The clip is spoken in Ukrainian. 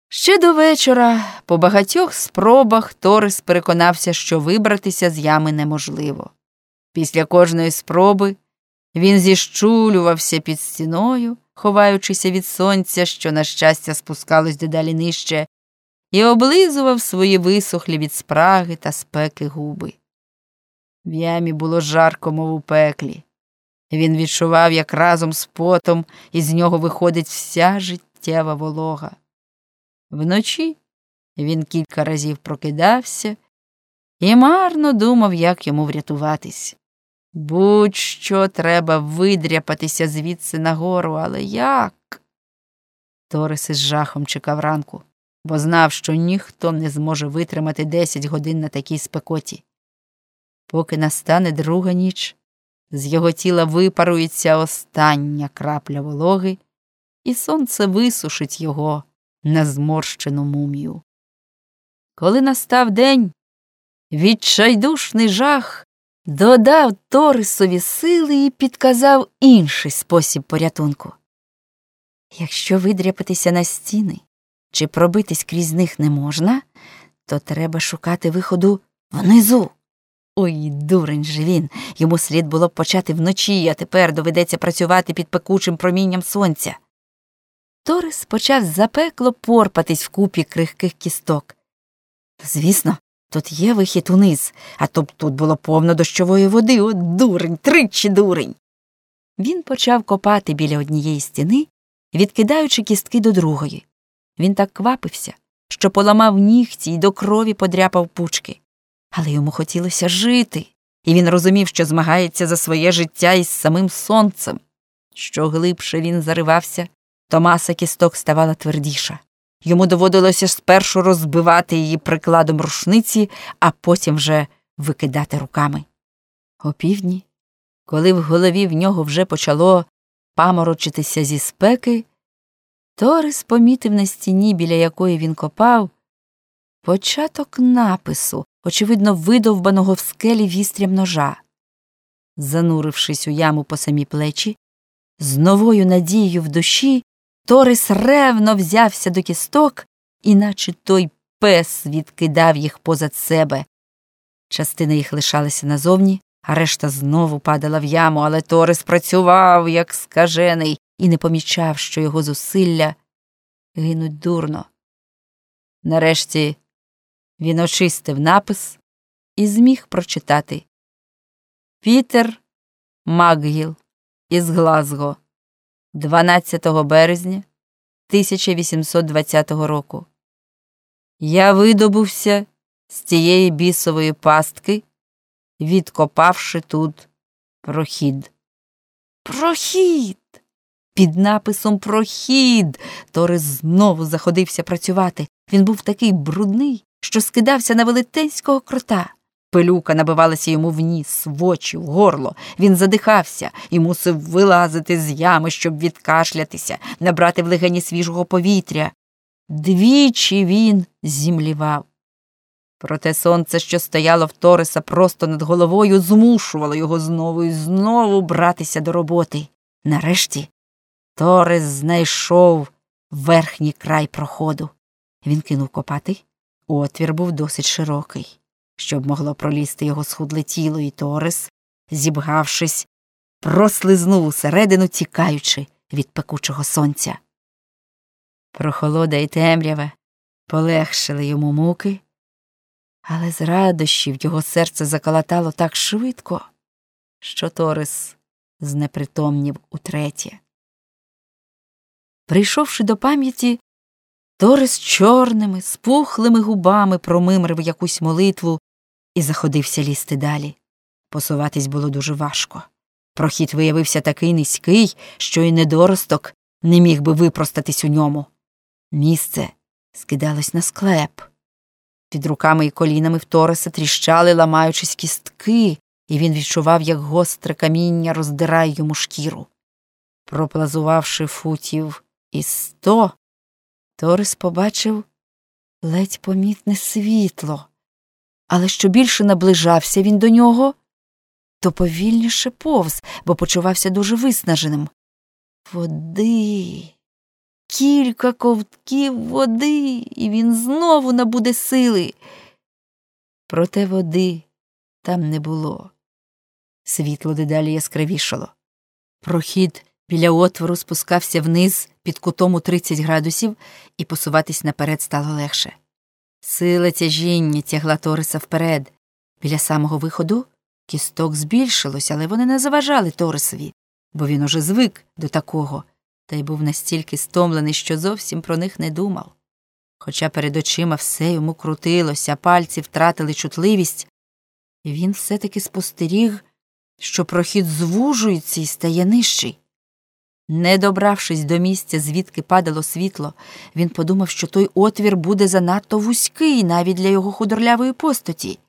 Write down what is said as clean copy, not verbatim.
Ще до вечора, по багатьох спробах, Торис переконався, що вибратися з ями неможливо. Після кожної спроби він зіщулювався під стіною, ховаючися від сонця, що, на щастя, спускалось дедалі нижче, і облизував свої висохлі від спраги та спеки губи. В ямі було жарко, мов у пеклі. Він відчував, як разом з потом із нього виходить вся життєва волога. Вночі він кілька разів прокидався і марно думав, як йому врятуватись. Будь-що треба видряпатися звідси нагору, але як? Торис із жахом чекав ранку, бо знав, що ніхто не зможе витримати 10 годин на такій спекоті. Поки настане друга ніч, з його тіла випарується остання крапля вологи, і сонце висушить його на зморщену мумію. Коли настав день, відчайдушний жах додав Торисові сили і підказав інший спосіб порятунку. Якщо видряпатися на стіни чи пробитись крізь них не можна, то треба шукати виходу внизу. Ой, дурень же він, йому слід було б почати вночі, а тепер доведеться працювати під пекучим промінням сонця. Торис почав запекло порпатись в купі крихких кісток. Звісно, тут є вихід униз, а то б тут було повно дощової води. О, дурень, тричі дурень! Він почав копати біля однієї стіни, відкидаючи кістки до другої. Він так квапився, що поламав нігті й до крові подряпав пучки. Але йому хотілося жити, і він розумів, що змагається за своє життя із самим сонцем. Що глибше він заривався, то маса кісток ставала твердіша. Йому доводилося спершу розбивати її прикладом рушниці, а потім вже викидати руками. Опівдні, коли в голові в нього вже почало паморочитися зі спеки, Торис помітив на стіні, біля якої він копав, початок напису, очевидно, видовбаного в скелі вістрям ножа. Занурившись у яму по самі плечі, з новою надією в душі, Торис ревно взявся до кісток, і наче той пес відкидав їх позад себе. Частина їх лишалася назовні, а решта знову падала в яму, але Торис працював, як скажений, і не помічав, що його зусилля гинуть дурно. Нарешті він очистив напис і зміг прочитати: Пітер Макгіл із Глазго, 12 березня 1820 року. Я видобувся з цієї бісової пастки, відкопавши тут прохід. Прохід! Під написом «Прохід» Торис знову заходився працювати. Він був такий брудний, що скидався на велетенського крота. Пилюка набивалася йому в ніс, в очі, в горло. Він задихався і мусив вилазити з ями, щоб відкашлятися, набрати в легені свіжого повітря. Двічі він зімлівав. Проте сонце, що стояло в Ториса просто над головою, змушувало його знову і знову братися до роботи. Нарешті Торис знайшов верхній край проходу. Він кинув копати. Отвір був досить широкий, щоб могло пролізти його схудле тіло, і Торис, зібгавшись, прослизнув усередину, тікаючи від пекучого сонця. Прохолода і темрява полегшили йому муки, але з радощів його серце заколотало так швидко, що Торис знепритомнів утретє. Прийшовши до пам'яті, Торис чорними, спухлими губами промимрив якусь молитву і заходився лізти далі. Посуватись було дуже важко. Прохід виявився такий низький, що й недоросток не міг би випростатись у ньому. Місце скидалось на склеп. Під руками і колінами в Ториса тріщали, ламаючись кістки, і він відчував, як гостре каміння роздирає йому шкіру. Проплазувавши футів із 100, Торис побачив ледь помітне світло, але що більше наближався він до нього, то повільніше повз, бо почувався дуже виснаженим. Води. кілька ковтків води, і він знову набуде сили. Проте води там не було. Світло дедалі яскравішало. Прохід біля отвору спускався вниз під кутом у 30 градусів, і посуватись наперед стало легше. Сила тяжіння тягла Ториса вперед. Біля самого виходу кісток збільшилось, але вони не заважали Торисові, бо він уже звик до такого, та й був настільки стомлений, що зовсім про них не думав. Хоча перед очима все йому крутилося, а пальці втратили чутливість, він все-таки спостеріг, що прохід звужується і стає нижчий. Не добравшись до місця, звідки падало світло, він подумав, що той отвір буде занадто вузький навіть для його худорлявої постаті.